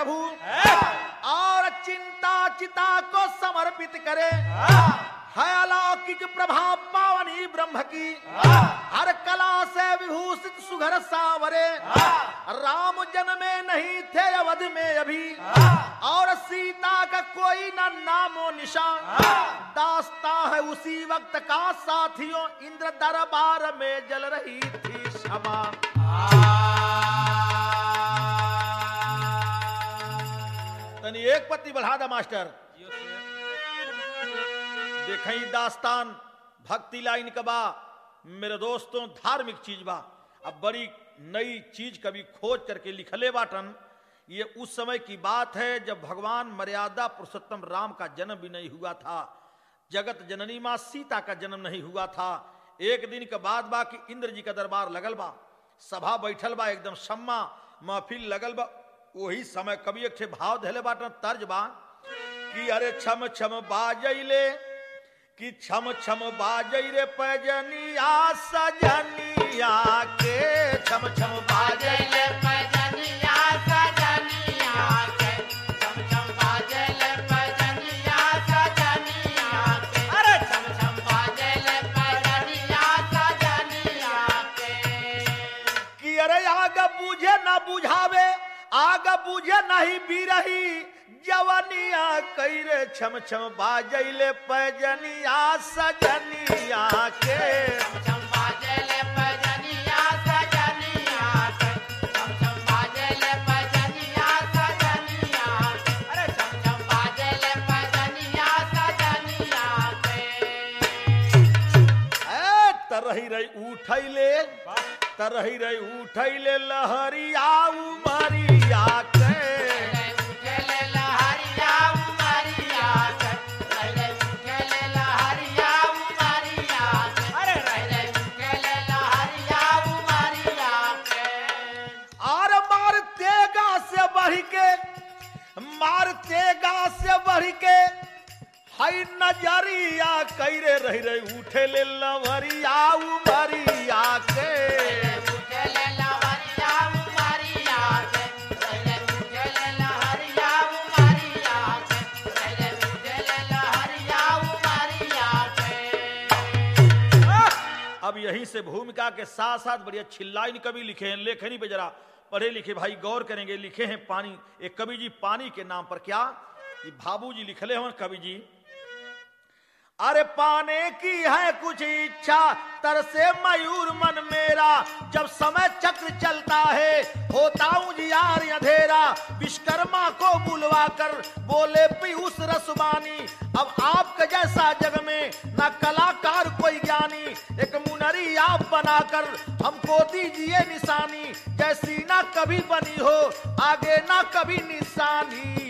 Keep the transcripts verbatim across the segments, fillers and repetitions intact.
प्रभु और चिंता चिता को समर्पित करे। है अलौकिक प्रभाव पावनी ब्रह्म की, हर कला से विभूषित सुघर सावरे। राम जन्मे नहीं थे अवध में अभी, और सीता का कोई न नामो निशान। दास्ता है उसी वक्त का साथियों, इंद्र दरबार में जल रही थी क्षमा। तनी एक पत्ती बढ़ा दा मास्टर। देखई दास्तान भक्ति लाइन का बा मेरे दोस्तों, धार्मिक चीज बा। अब बड़ी नई चीज कभी खोज करके लिखले बाटन। ये उस समय की बात है जब भगवान मर्यादा पुरुषोत्तम राम का जन्म भी नहीं हुआ था, जगत जननी मां सीता का जन्म नहीं हुआ था। एक दिन के बाद बा कि इंद्र जी का दरबार लगल बा, सभा बैठल बा, एकदम सम्मा महफिल लगल बा। वही समय कभी एक भाव धैले बाटन, तर्ज बा कि अरे छम छम बाजैले, कि छम छम बाजै रे पैजनिया सजनिया के। छम छम बाजै रे पैजनिया सजनिया के, छम छम बाजै रे पैजनिया सजनिया के। अरे छम छम बाजै रे पैजनिया सजनिया के। कि अरे आग बुझे न बुझावे, आग बुझे नहीं बिरही जवनिया कैरे। छम छम बाजैले पैजनिया सजनिया के। छम छम बाजै रे पैजनिया सजनिया के, छम छम बाजै रे पैजनिया सजनिया के। अरे छम छम बाजै रे पैजनिया सजनिया के। ए तरही रही उठैले, तरही रही उठैले लहरिया उमरिया के। मारतेगा से बढ़ के हई नजरिया कैरे रही रही उठे ले लवरिया उमरिया के। उठे ले लवरिया उमरिया के, उठे ले लहरिया उमरिया के, उठे ले लहरिया उमरिया के। अब यहीं से भूमिका के साथ साथ बढ़िया छिल्लाइन कवि लिखे हैं, लेखनी पे जरा पढ़े लिखे भाई गौर करेंगे। लिखे हैं पानी, एक कवि जी पानी के नाम पर, क्या ये भाबू जी लिखले हैं कवि जी। अरे पाने की है कुछ इच्छा तरसे मयूर मन मेरा, जब समय चक्र चलता है होता हूं जियार अंधेरा। विश्वकर्मा को बुलवा कर बोले पीयूष रसवानी, अब आपके जैसा जग में न कलाकार कोई ज्ञानी। एक मुनरी आप बनाकर हमको दीजिए निशानी, जैसी ना कभी बनी हो आगे ना कभी निशानी।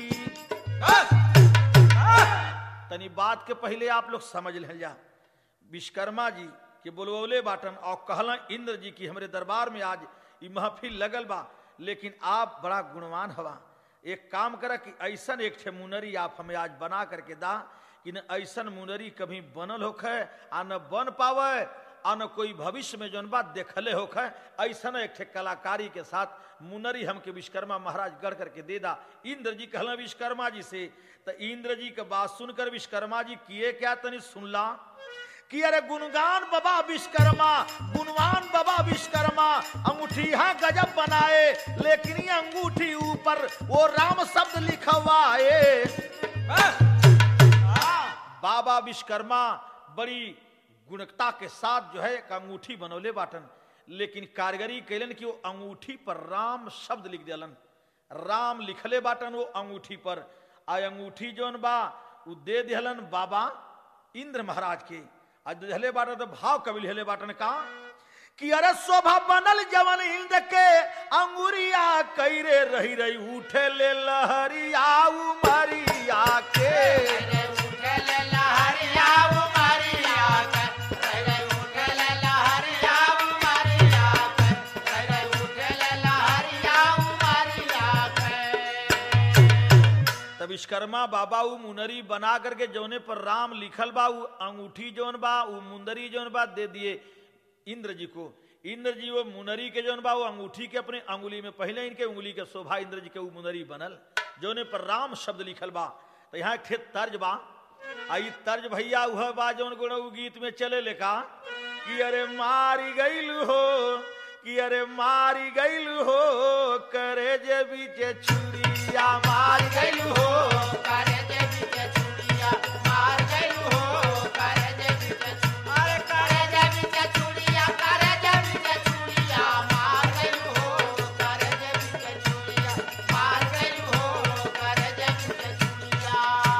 तनी बात के पहले आप लोग समझ ले जा। विश्वकर्मा जी के बोलवले बाटन और कहला इंद्र जी की हमरे दरबार में आज ये महफिल लगल बा, लेकिन आप बड़ा गुणवान हवा। एक काम करा कि ऐसन एक ठे मुनरी आप हमें आज बना करके दा कि न ऐसन मुनरी कभी बनल होखे आ न बन पावे, आ न कोई भविष्य में जौन बात देखले होखे। ऐसन एक ठे कलाकारी के साथ मुनरी हमके विश्वकर्मा महाराज गढ़ करके दे दा। इंद्र जी कहला विश्वकर्मा जी से, तो इंद्र जी के बात सुनकर विश्वकर्मा जी किए क्या, तनी सुनला कि अरे गुणगान बाबा विश्वकर्मा, गुणवान बाबा विश्वकर्मा। अंगूठी हाँ गजब बनाए, लेकिन ये अंगूठी ऊपर वो राम शब्द लिखवाए। बाबा विश्वकर्मा बड़ी गुणवत्ता के साथ जो है एक अंगूठी बनौले बाटन, लेकिन कारीगरी कैलन कि वो अंगूठी पर राम शब्द लिख दिलन। राम लिखले बाटन वो अंगूठी पर, आ अंगूठी जौन बा वो दे दिहलन बाबा इंद्र महाराज के। आज दिहले बाटन तो भाव कवि लिहले बाटन का कि अरे शोभा बनल जवन इंद्र के अंगुरिया कैरे रही रही उठे ले लहरिया उमरिया के। विश्वकर्मा बाबा उ मुनरी बना करके जौने पर राम लिखल बा उ अंगूठी जौन बा उ मुंदरी जौन बा दे दिए इंद्र जी को। इंद्र जी वो मुनरी के जौन बा वो अंगूठी के अपने अंगुली में, पहले इनके उंगली के शोभा इंद्र जी के वो मुनरी बनल। जोने पर राम शब्द लिखल बा। तो यहाँ एक तर्ज बा, आई तर्ज भैया वह बा जौन गुण गीत में चले लेका कि अरे मारी गईल हो, कि अरे मारी गईल हो, करे जे बीचे छुरिया मारी गईल हो, करे जे बीचे छुरिया मार गइल हो, करे जे बीचे अरे करे जे बीचे छुरिया, करे जे बीचे छुरिया मार गइल हो, करे जे बीचे छुरिया मार गइल हो, करे जे बीचे छुरिया।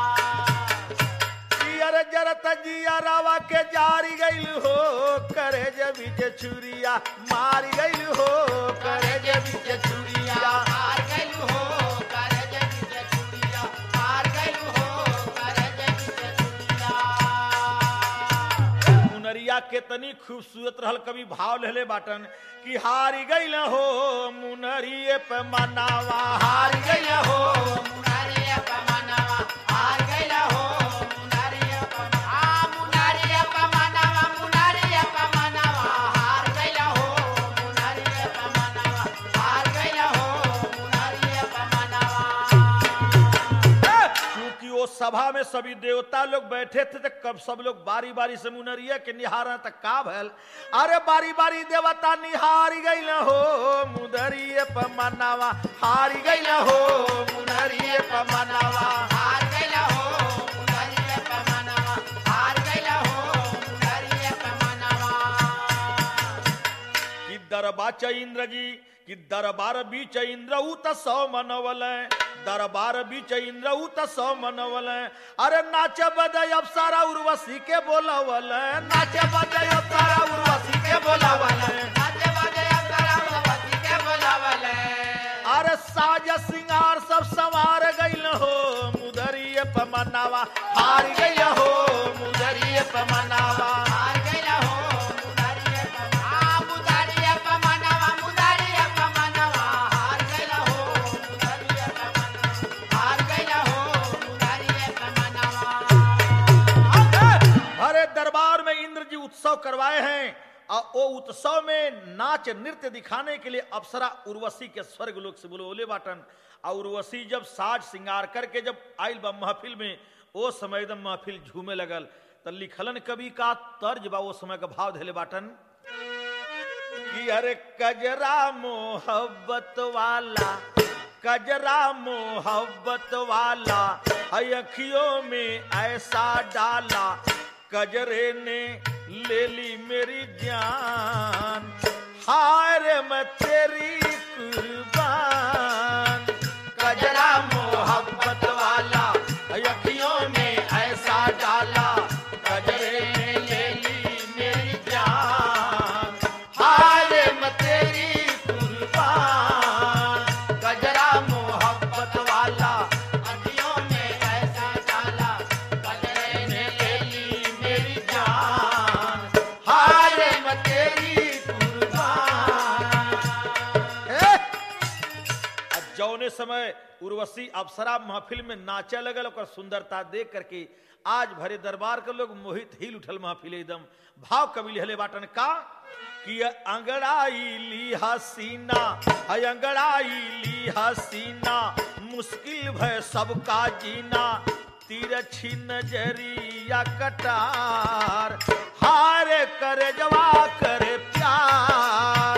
कि अरे जरत जिया रावा के जारी गईल हो, करे जे बीचे छुरिया मारी गईल हो, करे जे बीचे छुरिया मार गइल हो, करे जे बीचे छुरिया मार गइल हो, करे जे बीचे छुरिया। मुनरिया केतनी खूबसूरत रहल, कवि भाव लेले बाटन कि हारी गईल हो मुनरिए पे मनावा, हारी गईल हो मुनारिया पमनावा हार गइला हो, मुनारिया पमनावा आ मुनारिया पमनावा, मुनारिया पमनावा हार गइला हो, मुनारिया पमनावा हार गइला हो, मुनारिया पमनावा। क्योंकि वो सभा में सभी देवता लोग बैठे थे, तो कब सब लोग बारी बारी से मुनरिया के निहार तक का भल, अरे बारी बारी देवता निहारी गईल हो मुनरिए पे मनावा, हारी गईल हो मुनरिए पे मनावा। हार गइला हो, मुनारिया पमनावा हार गइला हो, मुनारिया पमनावा। कि दरबा च इंद्र जी, कि दरबार बीच इंद्र उत सौ मनवल, दरबार बीच इंद्र उत सौ मनवल, अरे नाच बदय अप्सरा उर्वशी के बोलवल, नाच बदय अप्सरा उर्वशी के बोलवल, नाचे बाजे अप्सरा उर्वशी के बोलावले, अरे साज सिंगार सब संवार गईल हो मुदरिए पे मनावा, हार गईल हो मुदरिए पे मनावा। हार गइला हो, मुनारिया पमनावा आ मुनारिया पमनावा, मुनारिया पमनावा हार गइला हो, मुनारिया पमनावा हार गइला हो, मुनारिया पमनावा। अरे दरबार में इंद्र जी उत्सव करवाए हैं, और वो उत्सव में नाच नृत्य दिखाने के लिए अप्सरा उर्वशी के स्वर्ग लोक से बोले बाटन। और उर्वशी जब साज श्रृंगार करके जब आयल बा महफिल में, वो समय एकदम महफिल झूमे लगल। तो लिखलन कवि का तर्ज बा वो समय का भाव धैले बाटन कि अरे कजरा मोहब्बत वाला, कजरा मोहब्बत वाला, अखियों में ऐसा डाला, कजरे ने ले ली मेरी जान, हाय रे मैं तेरी कुर्बान। कजरा मोहब्बत वाला, अखियों में ऐसा डाला, कजरे ने ले ली मेरी जान, हाय रे मैं तेरी कुर्बान। कजरा मोहब्बत वाला, अखियों में ऐसा डाला, कजरे ने ले ली मेरी जान, हाय रे मैं तेरी कुर्बान। ए! आ जौने समय उर्वशी अप्सरा महफिल में नाचे लगल, ओकर सुंदरता देख करके आज भरे दरबार के लोग मोहित हिल उठल महफिल एकदम। भाव कवि लिहले बाटन का कि अंगड़ाई ली हसीना, अंगड़ाई ली हसीना, मुश्किल भय सबका जीना, तिरछी नजरिया कटार, हारे करे जवा करे प्यार।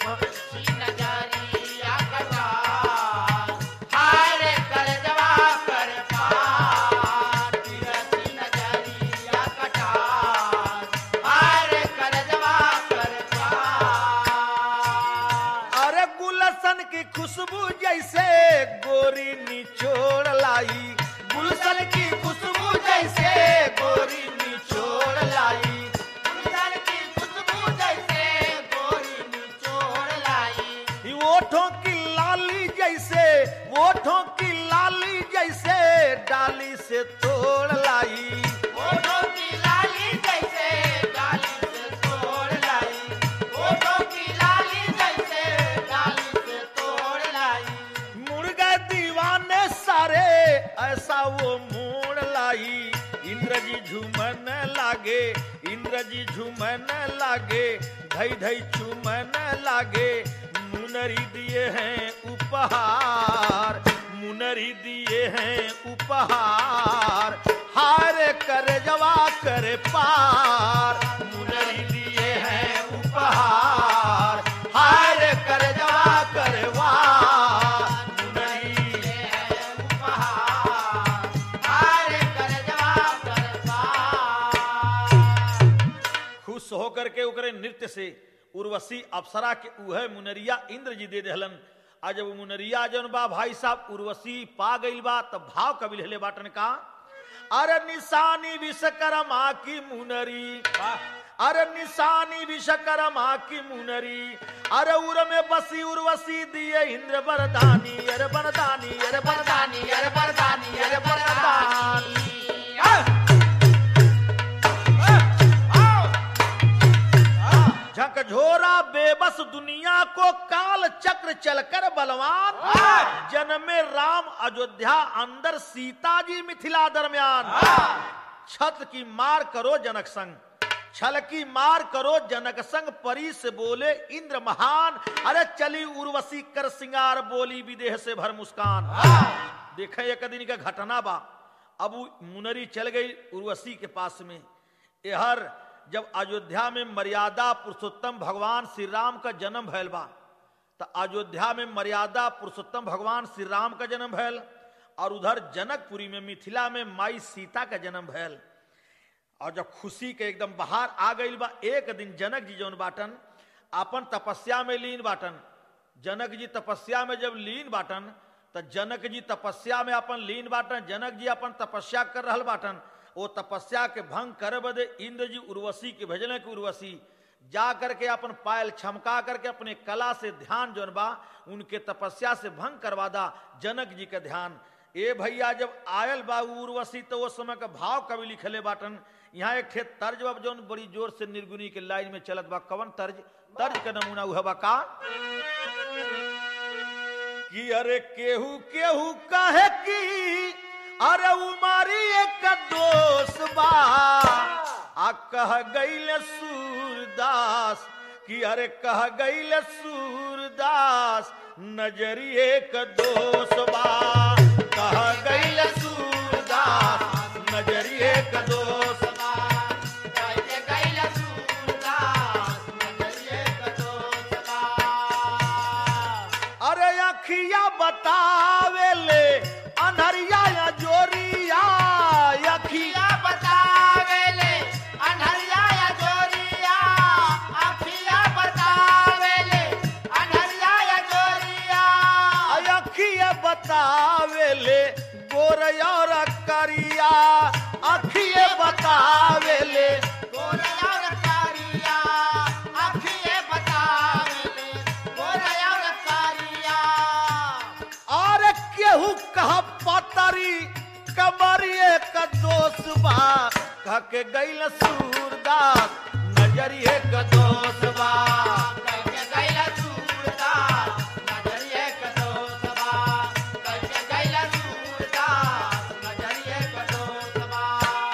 नजरिया कटार, हाय रे कर जवा कर पार, तिरछी नजरिया कटार, हाय रे कर जवा कर पार। अरे गुलशन की खुशबू जैसे गोरी निचोड़ लाई, गुलशन की खुशबू जैसे गोरी निचोड़ लाई, गुलशन की खुशबू जैसे गोरी निचोड़ लाई, ओठों की लाली जैसे, ओठों की लाली जैसे डाली से तोड़ लाई, ओठों की लाली जैसे डाली से तोड़ लाई, ओठों की लाली जैसे डाली से तोड़ लाई। मुर्गा दीवाने सारे ऐसा वो मोड़ लाई। इंद्र जी झूमन लागे, इंद्र जी झूमन लागे, धई धई चूमन लागे, मुनरी दिए हैं उपहार, मुनरी दिए हैं उपहार, हारे कर जवा करे पार। मुनरी दिए हैं उपहार, हारे कर जवा करे वार। मुनरी दिए हैं उपहार, हारे कर जवा करे पार। खुश होकर के ओकरे नृत्य से उर्वशी अप्सरा के उहे मुनरिया इंद्र जी दे देहलन। आ जब मुनरिया जन बा भाई साहब उर्वशी पा गई बा तब भाव कवि हेले बाटन का, अरे निशानी विश्वकर्मा की मुनरी, अरे निशानी विश्वकर्मा की मुनरी, अरे उर में बसी उर्वशी दिए इंद्र वरदानी, अरे वरदानी अरे वरदानी अरे वरदानी अरे वरदानी। झकझोरा बेबस दुनिया को काल चक्र चलकर बलवान, जन्मे राम अयोध्या अंदर सीता जी मिथिला दरमियान। छत की मार करो जनक संग, छल की मार करो जनक संग, परी से बोले इंद्र महान। अरे चली उर्वशी कर सिंगार, बोली विदेह से भर मुस्कान। देखे एक दिन का घटना बा, अब मुनरी चल गई उर्वशी के पास में। यहर जब अयोध्या में मर्यादा पुरुषोत्तम भगवान श्री राम का जन्म भैल बा, तो अयोध्या में मर्यादा पुरुषोत्तम भगवान श्री राम का जन्म भैल, और उधर जनकपुरी में मिथिला में माई सीता का जन्म भैल। और जब खुशी के एकदम बाहर आ गई बा, एक दिन जनक जी जौन बाटन अपन तपस्या में लीन बाटन। जनक जी तपस्या में जब लीन बाटन, तो जनक जी तपस्या में अपन लीन बाटन, जनक जी अपन तपस्या कर रहल बाटन। वो तपस्या के भंग करे बदे इंद्र जी उर्वशी के भेजने की उर्वशी जा करके अपन पायल छमका करके अपने कला से ध्यान जौन बा उनके तपस्या से भंग करवा दा जनक जी का ध्यान। ए भैया जब आयल बा उर्वशी तो वो समय का भाव कवि लिखले बाटन। यहाँ एक ठे तर्ज बा जौन बड़ी जोर से निर्गुणी के लाइन में चलत बा। कवन तर्ज? तर्ज का नमूना हुआ बा का कि अरे केहू केहू कहे की अरे उमारी एक दोष बा, आ कह गईल सूरदास कि अरे कह गईल सूरदास नजरिए का दोष बा, कह गईल सूरदास नजरिए का दोष बा, कह गईल सूरदास नजरिए का दोष बा। अरे अखिया बतावे ले अनहरिया या जोरिया, अखिया बतावेले अनहरिया या जोरिया, अखिया बतावेले अनहरिया या जोरिया, अखिया बतावेले गोरया और करिया, अखिया बतावेले गोरया और करिया, अखिया बतावेले गोरया और करिया। और केहू कहा पतरी कमरिए का दोष बा, कह के गईल सूरदास नजरिए का दोष बा, कह के गईल सूरदास नजरिए का दोष बा, कह के गईल सूरदास नजरिए का दोष बा।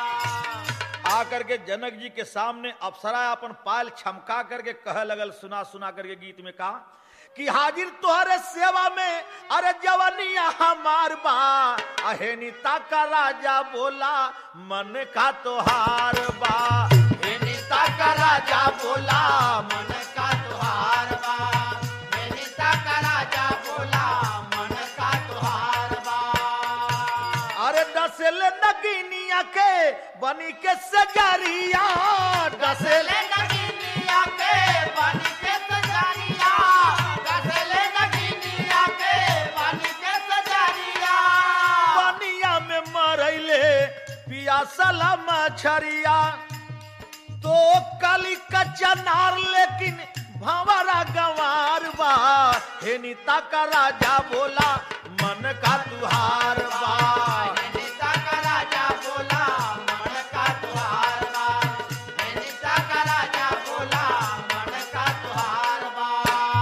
आकर के जनक जी के सामने अप्सरा अपन पायल छमका करके कह लगल, सुना सुना करके गीत में कहा कि हाजिर तोहरे सेवा में अरे जवानिया हमार बा, अहे नीता का राजा बोला मन का तोहार बा, हे नीता का राजा बोला मन का तोहार बा, हे नीता का राजा बोला मन का तोहार बा। अरे डसेले नगीनिया के बनी के सजरिया, डसेले डसेले नगीनिया के बनी के सजरिया, डसेले नगीनिया के बनी के सजरिया, बनिया में मरैले पियासल मछरिया, तो कली कच्चा नार लेकिन भंवरा गंवार बा, हे नीता का राजा बोला मन का तुहार बा, हे नीता का राजा बोला मन का तोहार बा, हे नीता का राजा बोला मन का तोहार बा।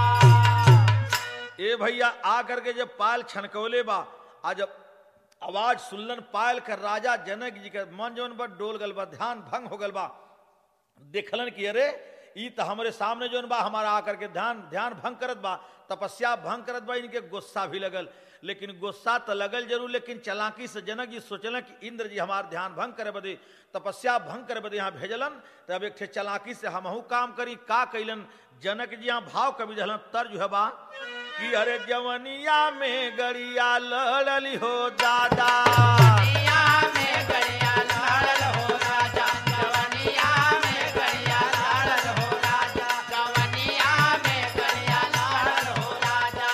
ए भैया आ करके जब पायल छनकौले बा, आ जब आवाज सुनलन पायल कर राजा जनक जी के मन जौन बा डोल गल बा, ध्यान भंग हो गल बा। देखलन कि अरे ई तो हमरे सामने जोन बा हमारा आकर के ध्यान ध्यान भंग करत बा, तपस्या भंग करत बा, इनके गुस्सा भी लगल। लेकिन गुस्सा तो लगल जरूर, लेकिन चलाकी से जनक जी सोचलन कि इंद्र जी हमार ध्यान भंग करे बदे, तपस्या भंग करे बदे यहाँ भेजलन, तब एक ठे चलाकी से हमहू काम करी। का कैलन जनक जी यहाँ भाव कवि दहलन, तर्ज है बा कि अरे जवनिया में गड़िया लड़ली हो दादा, जवनिया में गड़िया लड़ल हो राजा, जवनिया में गड़िया लड़ल हो राजा, जवनिया में गड़िया लड़ल हो राजा।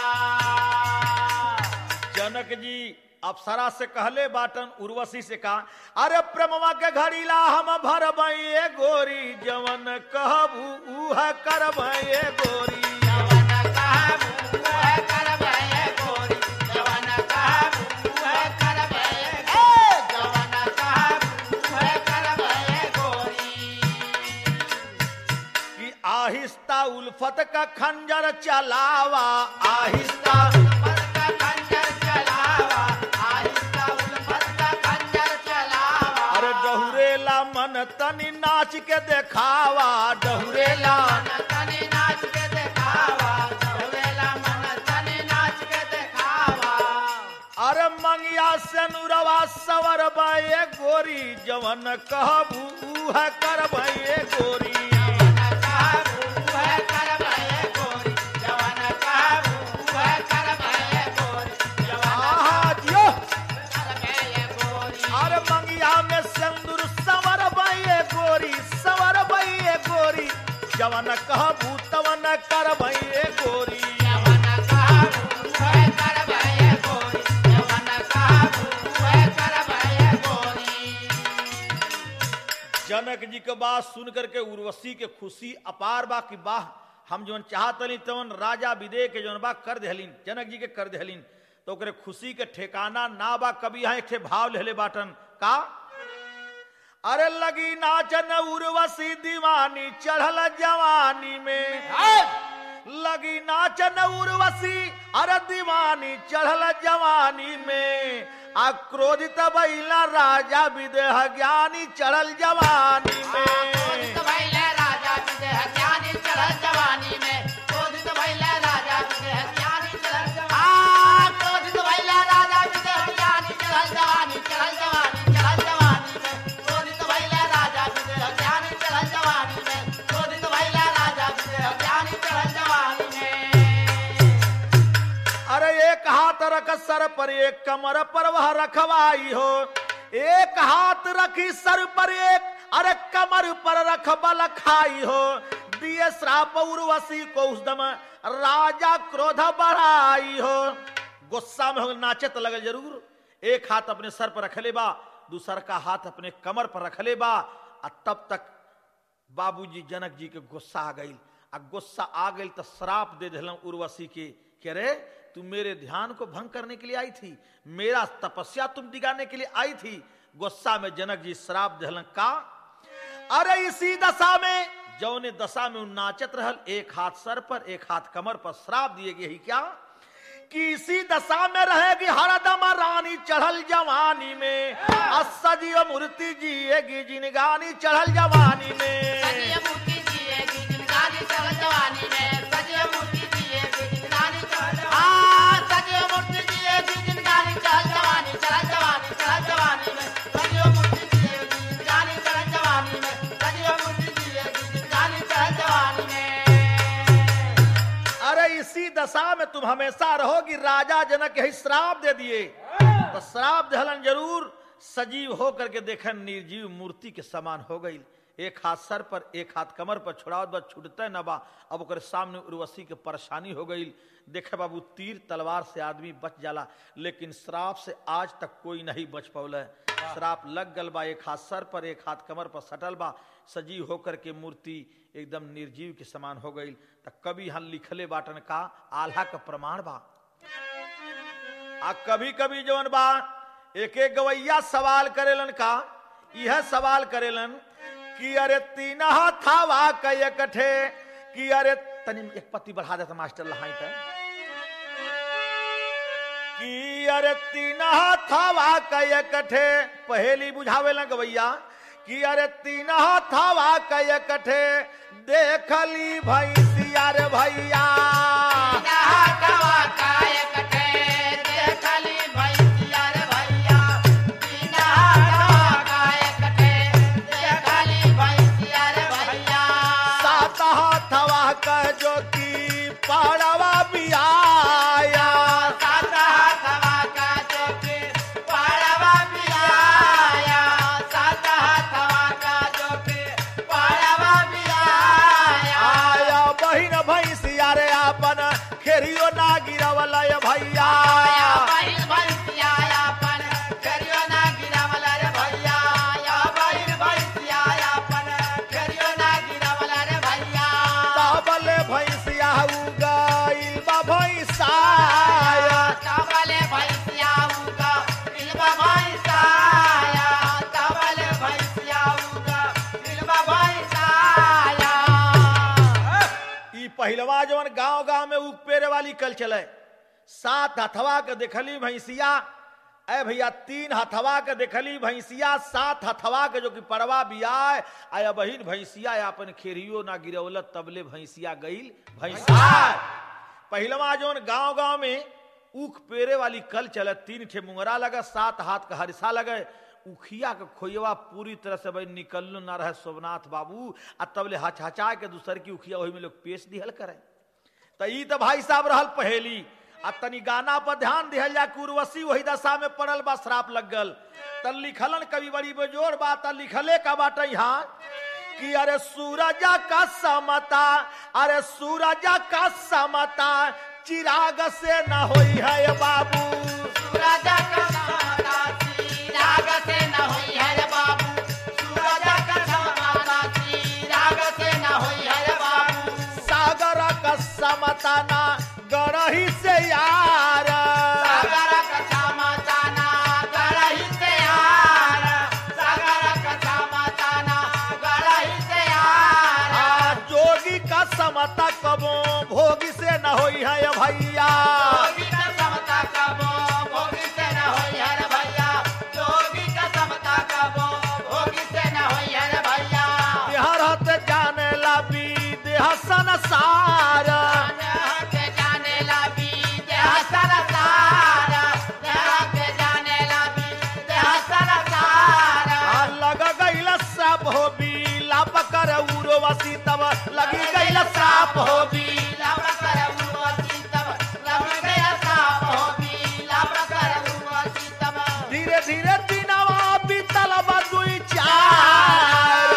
जनक जी अप्सरा से कहले बाटन, उर्वशी से कहा अरे प्रेमवा के घड़ीला हम भरबैये गोरी, जवन कहबू उह करबैये गोरी, जवन कहबू उह करबैये गोरी, जवन कहबू उह करबैये गोरी, जवन कहबू उह करबैये गोरी। कि आहिस्ता उल्फत का खंजर चलावा, आहिस्ता उल्फत का खंजर चलावा, आहिस्ता उल्फत का खंजर चलावा। अरे डहुरेला मन तनी नाच के देखावा, डहुरेला मन तनी नाच के देखावा, डहुरेला मन तनी नाच के देखावा। अरे मंगिया से नुरवा सवर बये गोरी, जवन कहबू उह करबैये गोरी, जवन कहबू उह करबैये गोरी, जवन कहबू उह करबैये गोरी, जवन आहा दियो। करबैये गोरी। अरे मंगिया में सिंदूर सवर बये गोरी, सवर बये गोरी, जवन कहबू तवन करबैये गोरी। जवन कहबू उह करबैये गोरी, जवन कहबू उह करबैये गोरी। जनक जी के बात सुन करके उर्वशी के खुशी अपार बा कि वाह, हम जवन चाहतली तवन राजा विदे के जवन बा कर देहलीन, जनक जी के कर देहलीन, तो ओकरे खुशी के ठिकाना ना बा। कभी यहाँ एक ठे भाव लेले बाटन का अरे लगी नाचन उर्वशी दीवानी चढ़ल जवानी में, लगी नाचन उर्वशी अरे दीवानी चढ़ल जवानी में, आ क्रोधित भइला राजा विदेह ज्ञानी चढ़ल जवानी में। क्रोधित भइले राजा विदेह ज्ञानी चढ़ल जवानी में, क्रोधित भइले राजा विदेह ज्ञानी चढ़ल जवानी। आ क्रोधित भइले राजा विदेह ज्ञानी चढ़ल जवानी, चढ़ल जवानी, चढ़ल जवानी में, क्रोधित भइले राजा विदेह ज्ञानी चढ़ल जवानी में, क्रोधित भइले राजा विदेह ज्ञानी चढ़ल जवानी में। अरे एक हाथ रख सर पर, एक कमर पर वह रखवाई हो, एक हाथ रखी सर पर, एक अरे कमर पर रख बल खाई हो, दिए श्राप उर्वशी को उस दम राजा क्रोध बढ़ाई हो। गुस्सा में हो नाचत लगल जरूर, एक हाथ अपने सर पर रख ले बा, दूसर का हाथ अपने कमर पर रख ले बा। आ तब तक बाबूजी जनक जी के गुस्सा आ गई, आ गुस्सा आ गई तो श्राप दे दिलन उर्वशी के, कह रे तू मेरे ध्यान को भंग करने के लिए आई थी, मेरा तपस्या तुम दिगाने के लिए आई थी। गुस्सा में जनक जी श्राप दिलन का अरे इसी दशा में, जौने दशा में नाचत रहल, एक हाथ सर पर एक हाथ कमर पर, श्राप दिए गए ही क्या कि इसी दशा में रहेगी हरदम रानी चढ़ल जवानी में, असजीव मूर्ति जिएगी जिनगानी चढ़ल जवानी में। सजीव मूर्ति जिएगी जिनगानी चढ़ल जवानी में, सजीव मूर्ति जिएगी जिनगानी चढ़ल जवानी। आ सजीव मूर्ति जिएगी जिनगानी चढ़ल जवानी, चढ़ल जवानी, चढ़ल जवानी में, सजीव मूर्ति जिएगी जिनगानी चढ़ल जवानी में, सजीव मूर्ति जिएगी जिनगानी चढ़ल जवानी में। अरे इसी दशा में तुम हमेशा रहोगी, राजा जनक यही श्राप दे दिए। तो श्राप दहलन जरूर, सजीव होकर के देखन निर्जीव मूर्ति के समान हो गई, एक हाथ सर पर एक हाथ कमर पर, छुड़ावत बा छूटते न बा। अब ओकर सामने उर्वशी के परेशानी हो गई। देखे बाबू तीर तलवार से आदमी बच जाला, लेकिन श्राप से आज तक कोई नहीं बच पौले। श्राप लग गल बा, एक हाथ सर पर एक हाथ कमर पर सटल बा, सजीव होकर के मूर्ति एकदम निर्जीव के समान हो गई। तो कभी हम लिखले बाटन का आल्हा का प्रमाण बा। आ कभी कभी जवन बा एक एक गवैया सवाल करेलन का, यह सवाल करेलन कि अरे तीन हाथावा कय कठे, कि अरे तनी एक पत्ती बढ़ा देता मास्टर लहाई त, कि अरे तीन हाथावा कय कठे, पहेली बुझावेलन गवैया कि अरे तीन हथवा कय कठे देखली भैंसिया रे भैया सात हथवा का जो की पाड़वा बियाया आया बहिन भैंसिया रे अपन खेरियो ना गिरवला भैया तबले भैंसिया उगाइल बा भैंसाया ई पहिलवा जवन गांव गांव में उग पेरे वाली कल चले सात हथवा के देखली भैंसिया ऐ भैया तीन हथवा के देखली भैंसिया सात हथवा के जो कि परवा बियाय आया बहिन भैंसिया अपन खेरियो ना गिरवलत तबले भैंसिया गईल भैंसा पहिलवा जवन गांव गांव में उख पेरे वाली कल चले तीन ठे मुंगरा लगे सात हाथ का हरिसा लगे उखिया के खोयवा पूरी तरह से भाई निकल ना रहे सोमनाथ बाबू आ तबले हचहचा के दूसर की उखिया वही में लोग पेश दिहल करे तो ई तो भाई साहब रहल पहेली आ तनी गाना पर ध्यान दिहल जा उर्वशी वही दशा में पड़ल बा श्राप लग गल त लिखलन कवि बड़ी बेजोड़ बात लिखले का बात यहाँ कि अरे सूरज का समता अरे सूरज का समता चिराग से न होई है बाबू सागर का समता ना गरही से यार जोगी का समता कबो भोगी से न होई है भैया बिहार हते जाने ला भी देह संसार लग गईल साप हो बीला पकर उर्वशी तब लगी गईल साप हो धीरे धीरे दिनवा बीतल बा दुई चार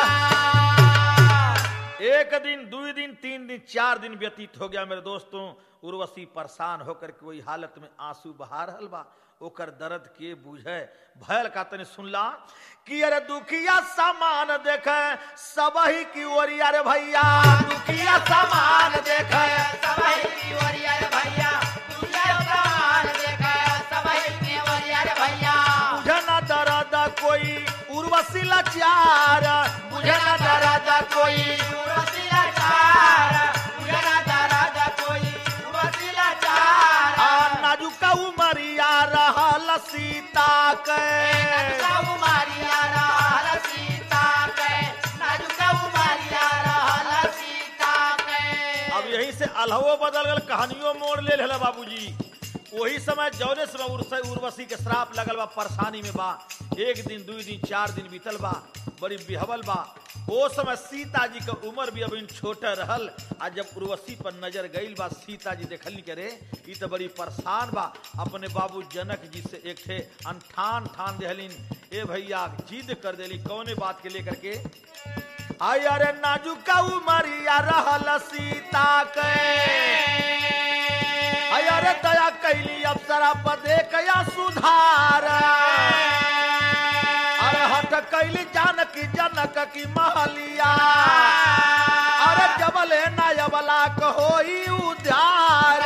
एक दिन दुई दिन तीन दिन चार दिन व्यतीत हो गया मेरे दोस्तों उर्वशी परेशान होकर के वही हालत में आंसू बहा रहल बा ओकर दर्द के बुझे भयल का तने सुनला कि अरे दुखिया सामान देखे सबही की ओरिया रे भैया दुखिया सामान देखे सबही की ओरिया रे भैया दुखिया सामान देखे सबही की ओरिया रे भैया बुझे न दर्द कोई उर्वशी लाचार बुझे न दर्द कोई उर्वशी लाचार बुझे न दर्द कोई उर्वशी लाचार आ नाजुका उमरिया रहल सीता के नाजुका उमरिया रहल सीता के नाजुका उमरिया रहल सीता के अब यहीं से अलहवो बदल गल कहानियों मोड़ ले लेला बाबूजी वही समय जौने समय उर्वशी के श्राप लगल बा परेशानी में बा एक दिन दो दिन चार दिन बीतल बा बड़ी बिहवल बा ओ समय सीता जी का उम्र भी अभी छोटा रहल आ जब उर्वशी पर नजर गईल बा सीता जी देखली करे ई तो बड़ी परेशान बा अपने बाबू जनक जी से एक ठे अनठान ठान देहलिन ए भैया जिद कर देली कौने बात के लेकर के आई अरे नाजुका उमरिया रहल सीता के अरे दया कैली अप्सरा पदे कया सुधार अरे हट कैली जानकी जनक की महलिया अरे जबले नयबला कहोई उद्यार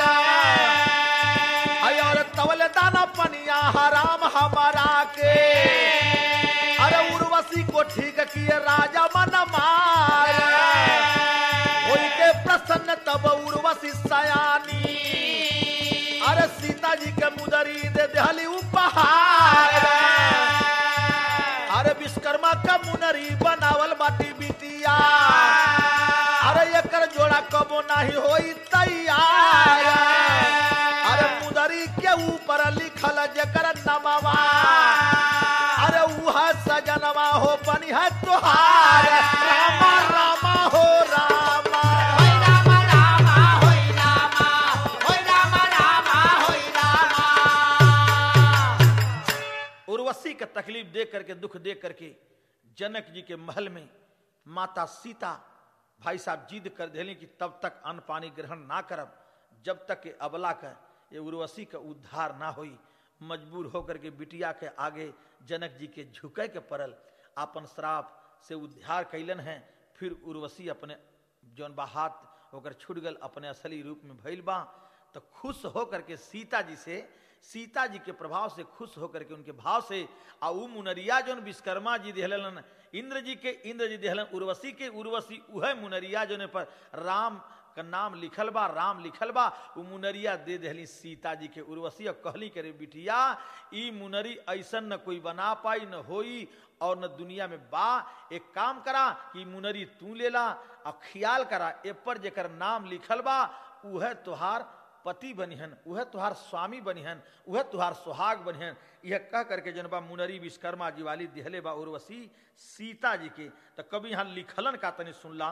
अरे तवले दाना पनिया हराम हमारा के अरे उर्वशी को ठीक किए राजा मन मार होई के प्रसन्न तब उर्वशी सयानी अरे सीता जी के मुदरी दे देहली उपहार अरे विश्वकर्मा का मुनरी कबो नहीं होई तैयार। अरे मुदरी के ऊपर लिखल जकर नमवा, अरे वह सजनवा हो बनी है तुहार। रामा रामा हो रामा, होई रामा रामा होई रामा, होई रामा रामा होई रामा। उर्वशी का तकलीफ देख करके, दुख देख करके जनक जी के महल में माता सीता भाई साहब जिद कर दिली कि तब तक अन्न पानी ग्रहण ना करब जब तक के अबला का ये उर्वशी का उद्धार ना होई। मजबूर होकर के बिटिया के आगे जनक जी के झुके के पड़ल, अपन श्राप से उद्धार कैलन है। फिर उर्वशी अपने जौन बा हाथ होकर छूट गल, अपने असली रूप में भइल बा। तो खुश होकर के सीता जी से, सीता जी के प्रभाव से खुश होकर के उनके भाव से आ उ मुनरिया जौन विश्वकर्मा जी दिहलन इंद्र जी के, इंद्र जी दिहलन उर्वशी के, उर्वशी उह मुनरिया जौन पर राम का नाम लिखल बा, राम लिखल बा, उ मुनरिया दे दिहली सीता जी के। उर्वशी और कहली करे बिटिया ई मुनरी ऐसन न कोई बना पाई, न होई और न दुनिया में बा। एक काम करा कि मुनरी तू लेला और ख्याल करा ए पर जेकर नाम लिखल बा उह तोहार पति बनिहन, वह तुहार स्वामी बनिहन, वह तुहार सुहाग बनिहन। यह कह करके जनबा मुनरी विश्वकर्मा जी वाली दिहले बा उर्वशी सीता जी के। तो कभी यहां लिखलन का तनी सुनला।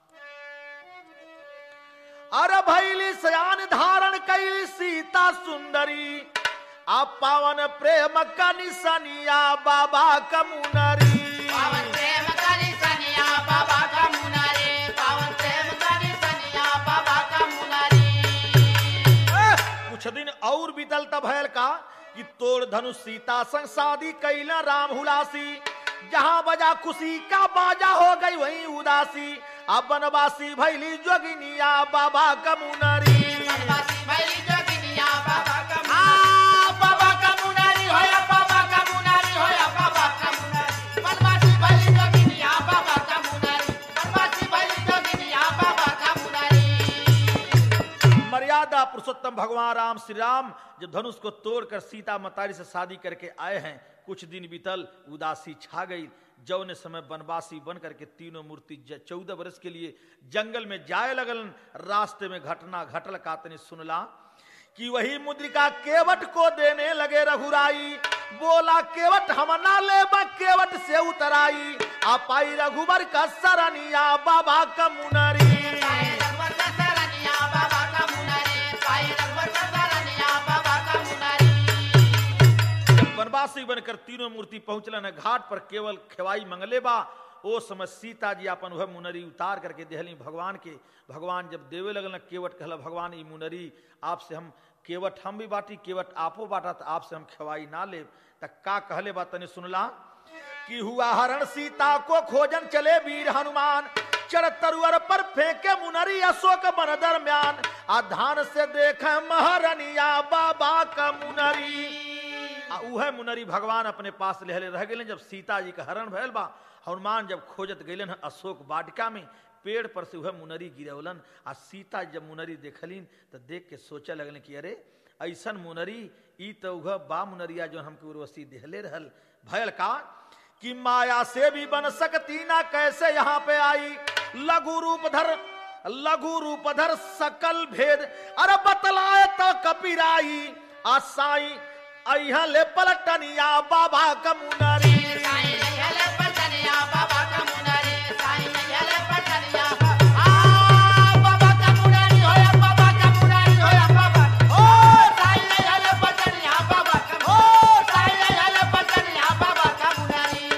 अरे भैली सयान धारण कैली सीता सुंदरी, आप पावन प्रेम का निशानिया बाबा का मुनरी। पावन प्रेम का निशानिया बाबा का मुनरी, पावन प्रेम का निशानिया बाबा का मुनरी। कुछ दिन और बीतल तब भयल का कि तोड़ धनुष सीता संग शादी कैला राम हुलासी। जहां बजा खुशी का बाजा हो गई वहीं उदासी। अब बनवासी भैली जोगिनिया बाबा का मुनरी। बनवासी भैली जोगिनिया बाबा का मुनरी, बाबा का मुनरी होया, बाबा का मुनरी होया, बाबा का मुनरी। बनवासी भैली जोगिनिया बाबा का मुनरी, बनवासी भैली जोगिनिया बाबा का मुनरी। मर्यादा पुरुषोत्तम भगवान राम श्री राम जब धनुष को तोड़कर सीता मतारी से शादी करके आए हैं, कुछ दिन बीतल, उदासी छा गई। जौने समय वनवासी बन करके तीनों मूर्ति चौदह वर्ष के लिए जंगल में जाए लगलन। रास्ते में घटना घटल का तने सुनला कि वही मुद्रिका केवट को देने लगे रघुराई। बोला केवट हम ना ले केवट से उतराई। आप आई रघुबर का सरनिया बाबा का मुनरी। वनवासी बनकर तीनों मूर्ति पहुंचलन घाट पर, केवल खेवाई मंगले बा। ओ समय सीता जी अपन वह मुनरी उतार करके देहली भगवान के। भगवान जब देवे लगल केवट कहला भगवान ई मुनरी आपसे हम, केवट हम भी बाटी केवट आपो बाटा, तो आपसे हम खेवाई ना ले। तक का कहले बा तने सुनला कि हुआ हरण सीता को खोजन चले वीर हनुमान। चढ़ तरुअर पर फेंके मुनरी अशोक बन दरम्यान। आ धान से देखे महारनिया बाबा का मुनरी। आ उहे मुनरी भगवान अपने पास लेहले रह गए। जब सीता जी का हरण भयल बा, हनुमान जब खोजत गइलन अशोक वाटिका में, पेड़ पर से वह मुनरी गिरवलन। आ सीता जब मुनरी देखलिन तो देख के सोचे लगलन कि अरे ऐसन मुनरी ई तो वह बा मुनरिया जो हमके उर्वशी देहले रहल। भयल का कि माया से भी बन सकती ना कैसे यहाँ पे आई। लघु रूप धर लघु रूप धर सकल भेद, अरे बतलाए तो कपिराई। आ साई अइहा ले पलटनिया बाबा का मुनरी। साईं ले पलटनिया बाबा का मुनरी, साईं ले पलटनिया आ बाबा का मुनरी होया, बाबा का मुनरी होया, बाबा ओ साईं ले पलटनिया बाबा का, ओ साईं ले पलटनिया बाबा का मुनरी।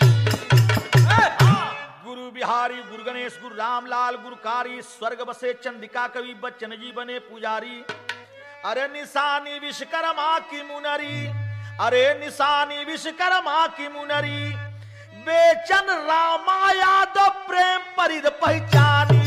गुरु बिहारी, गुरु गणेश, गुरु रामलाल, गुरुकारी, स्वर्ग बसे चंदिका कवि, बच्चन जी बने पुजारी। अरे निशानी विश्वकर्मा की मुनरी, अरे निशानी विश्वकर्मा की मुनरी। बेचन रामा यादव प्रेम परिद पहचानी।